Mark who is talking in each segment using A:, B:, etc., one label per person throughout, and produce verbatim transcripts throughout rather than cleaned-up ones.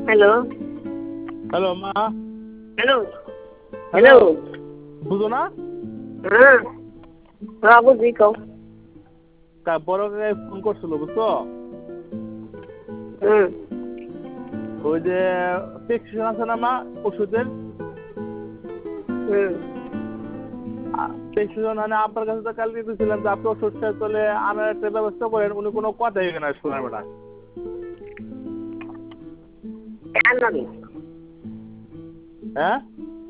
A: Hello
B: hello মা।
A: Hello hello
B: বুঝো না?
A: হ্যাঁ হ্যাঁ বুঝি কও।
B: তা বড় কাকাই ফোন করছিল বুঝছো?
A: হুম
B: ওই যে প্রেসক্রিপশন আছে না মা ওষুধের,
A: হুম
B: প্রেসক্রিপশন মানে আপনার কাছে তো কালকে দিয়েছিলাম যে আপনি ওষুধ শেষ হলে আনার একটা ব্যবস্থা করেন, উনি কোনো কথাই এখানে শোনার বেটা।
A: কার লাগে
B: হ্যাঁ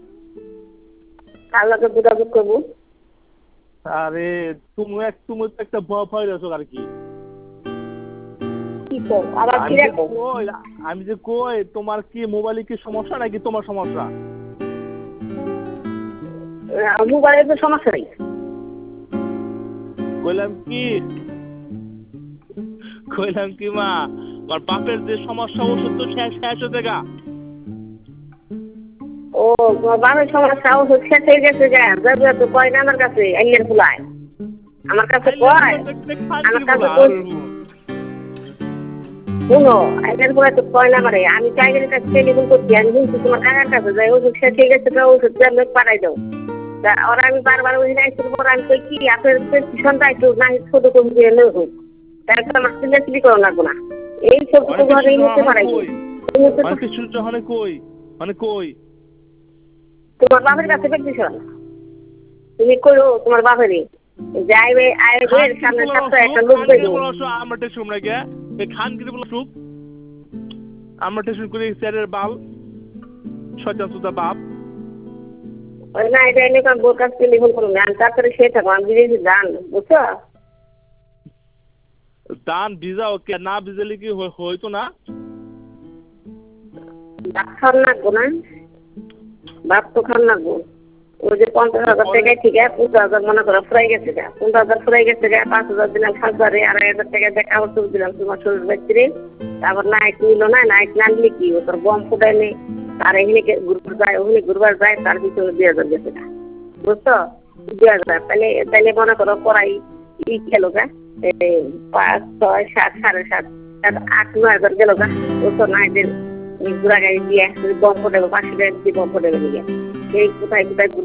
A: কার লাগে যোগাযোগ করবো?
B: আরে তুমি এক তুমি তো একটা ভয় ভয় রয়েছো আর কি।
A: কি কও আবার কি
B: আমি যে
A: রাখো?
B: কই আমি যে কই তোমার কি মোবাইলে কি সমস্যা নাকি তোমার সমস্যা?
A: মোবাইলের তো সমস্যা নেই।
B: কইলাম কি কইলাম কি মা, আমার বাপের যে সমস্যা ওষুধ তো শেষ শেষ হতে গা।
A: ও তোমার বাবার সমস্যা ওষুধ শেষ হয়ে গেছে গা, যাবে তো কয় না আমার কাছে আইলের ফুলায় আমার কাছে কয়, আমার কাছে কই শুনো আইলের ফুলায় তো কয় না মারে, আমি টাইগারের কাছে টেলিফোন করছি, আমি শুনছি তোমার কাকার কাছে যাই ওষুধ শেষ হয়ে গেছে তো ওষুধ আমি পাঠাই দাও। তা ওরা আমি বারবার ওই আইসির পর আমি কই কি আপনার প্রেসক্রিপশনটা একটু না ছোট করে দিয়ে নেব, তারপর আমার সিলেক্টলি করা লাগবো না, এই সব তো ঘরে নিতে পারাই
B: মানে কিছু যখন কই মানে কই
A: তোমার বাপের কাছে প্রেসক্রিপশন তুমি কইও তোমার বাপেরই যাইবে আইবে সামনে সপ্তাহে একটা লোক দেবো।
B: আমরা টেনশন নাই গে এই খান কি বলো সুপ আমরা টেনশন করি স্যারের বাল শয়তান সুদা বাপ।
A: ওই না এটা এনে কারণ বোর কাছে টেলিফোন করুন আমি তারপরে সে থাকবো আমি বিদেশি যান বুঝছো।
B: দান ভিজা ওকে না ভিজালে কি হইতো না?
A: ভাত খান লাগবো না, ভাত তো খান লাগবো। ওই যে পঞ্চাশ হাজার টাকায় ঠিক আছে পনেরো হাজার মনে করো ফুরাই গেছে গা, পনেরো হাজার ফুরাই গেছে গা, পাঁচ হাজার দিলাম হাজারে আড়াই হাজার টাকা দিয়ে কাপড় চোপড় দিলাম তোমার শরীর ব্যক্তিরে, তারপর নাইট নিল না, নাইট না নিলে কি ও তোর বম ফুটাই নেই, আর এখানে ঘুরবার যায় ওখানে ঘুরবার যায় তার পিছনে দুই হাজার গেছে গা বুঝছো, দুই হাজার তাহলে তাহলে মনে করো পড়াই ই খেলো গা পাঁচ ছয় সাত সাড়ে সাত আট নয় হাজার গেল গা বুঝছো, নাইটের ঘোরা গাড়ি দিয়ে বম ফুটাবো পাঁচশো টাকা দিয়ে বম ফুটাবে নিয়ে এই কোথায় কোথায়